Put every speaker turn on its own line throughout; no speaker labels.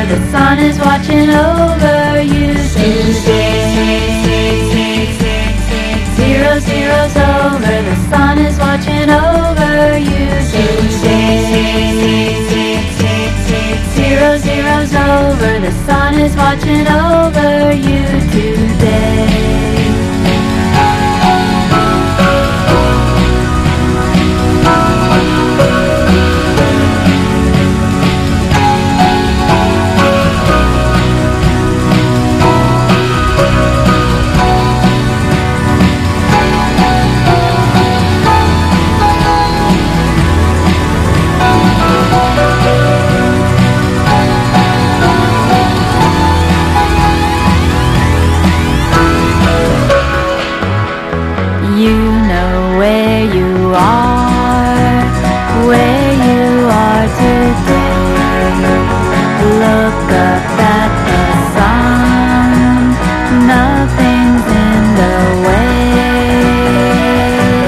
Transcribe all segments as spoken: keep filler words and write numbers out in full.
the sun is watching over you today. Zero zeros over, the sun is watching over you today. Zero zeros over, the sun is watching over you today. You know where you are, where you are today. Look up at the sun, nothing's in the way.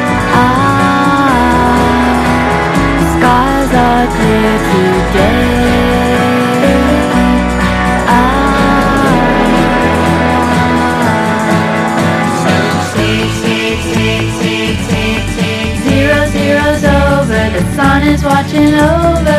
Ah, skies are clear today. Ah, the sun is watching over